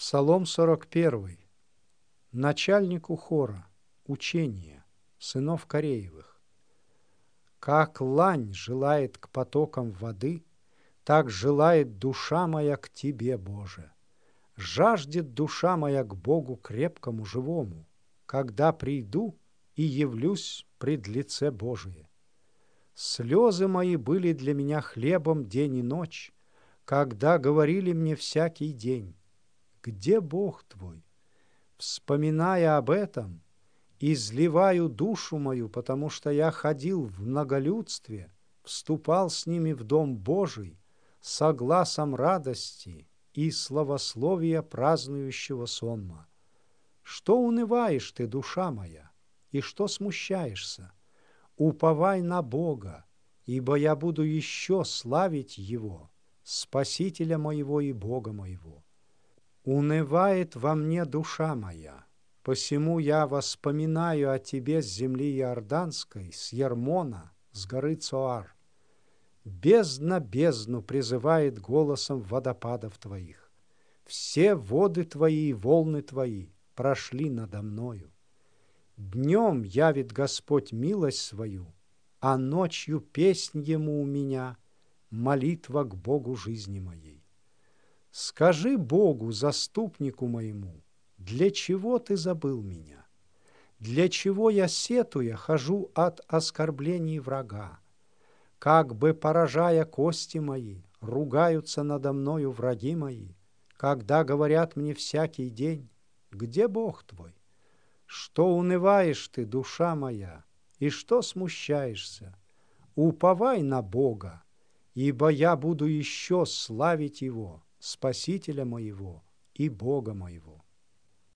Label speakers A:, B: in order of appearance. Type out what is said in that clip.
A: Псалом 41. Начальнику хора. Учение. Сынов Кореевых. Как лань желает к потокам воды, так желает душа моя к Тебе, Боже. Жаждет душа моя к Богу крепкому, живому, когда приду и явлюсь пред лице Божие. Слезы мои были для меня хлебом день и ночь, когда говорили мне всякий день: где Бог твой? Вспоминая об этом, изливаю душу мою, потому что я ходил в многолюдстве, вступал с ними в дом Божий, со гласом радости и славословия празднующего сонма. Что унываешь ты, душа моя, и что смущаешься? Уповай на Бога, ибо я буду еще славить Его, Спасителя моего и Бога моего. Унывает во мне душа моя, посему я воспоминаю о Тебе с земли Иорданской, с Ермона, с горы Цоар. Бездна бездну призывает голосом водопадов Твоих. Все воды Твои и волны Твои прошли надо мною. Днем явит Господь милость свою, а ночью песнь Ему у меня, молитва к Богу жизни моей. Скажи Богу, заступнику моему, для чего Ты забыл меня? Для чего я, сетуя, хожу от оскорблений врага? Как бы, поражая кости мои, ругаются надо мною враги мои, когда говорят мне всякий день: где Бог твой? Что унываешь ты, душа моя, и что смущаешься? Уповай на Бога, ибо я буду еще славить Его, Спасителя моего и Бога моего.